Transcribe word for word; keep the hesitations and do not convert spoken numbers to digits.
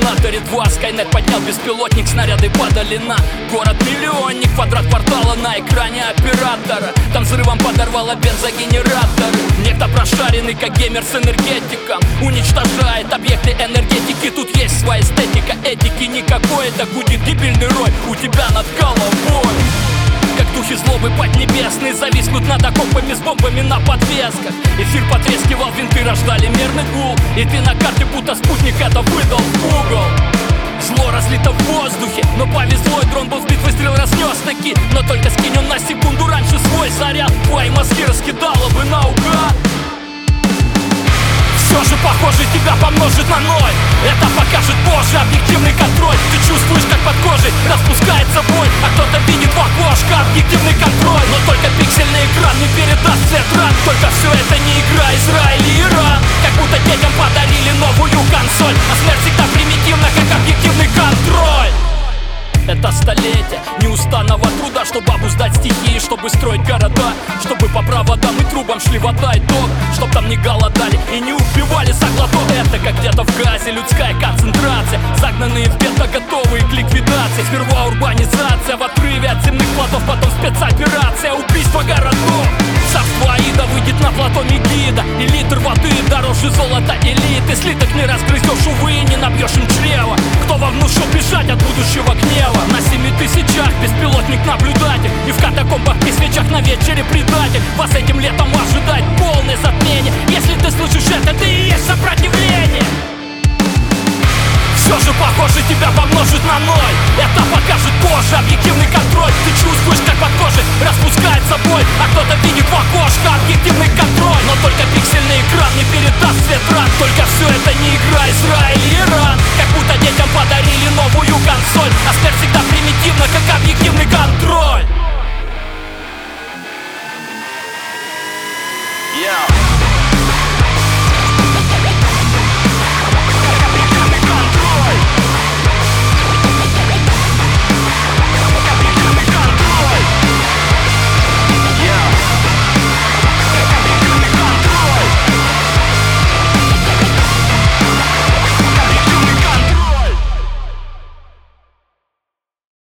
Терминаторе два, Скайнет поднял беспилотник, снаряды падали на город-миллионник. Квадрат квартала на экране оператора, там взрывом подорвало бензогенераторы. Некто прошаренный, как геймер с энергетиком, уничтожает объекты энергетики. Тут есть своя эстетика, этики никакой. Это гудит гибельный рой у тебя над головой. Как духи злобы поднебесные зависнут над окопами с бомбами на подвесках. Эфир потрескивал, винты рождали мерный гул, и ты на карте будто спутник это выдал в угол. Зло разлито в воздухе, но повезло, и дрон был сбит, выстрел разнес таки. Но только скинь он на секунду раньше свой заряд, твои мозги раскидало бы наугад. Все же, похоже, тебя помножит на ноль. Это покажет позже объективный контроль. Ты чувствуешь, как под кожей распускается боль, а кто-то видит в окошко объективный контроль. Но только пиксельный экран не передаст цвет ран. Только все это не игра Израиль и Иран. Как будто детям подарили новую консоль, а смерть всегда примитивна, как объективный контроль. Это столетие неустанного труда, чтобы обуздать стихии, чтобы строить города, чтобы по проводам и трубам шли вода и ток, чтоб там не голодали и не убивали за глоток. Это как где-то в Газе людская концентрация, загнанные в гетто, готовые к ликвидации. Сперва урбанизация в отрыве от земных плотов, потом спецоперация, убийство городов. Царство Аида выйдет на плато Мегида, и литр воды дороже золота элиты. Слиток не разгрызешь, увы, не набьешь им чрева. Кто вам внушил бежать от будущего гнева? На семи тысячах беспилотник наблюдатель, и в катакомбах при свечах на вечере предатель. Вас этим летом ожидает полное затмение. Если ты слышишь это, ты и есть сопротивление. Все же, похоже, тебя помножит на ноль. Это покажет позже объективный контроль. Ты чувствуешь, как под кожей распускается боль, а кто-то видит в окошко объективный контроль. Но только пиксельный экран не передаст цвет ран. Только все это не игра Израиль и Иран. Как будто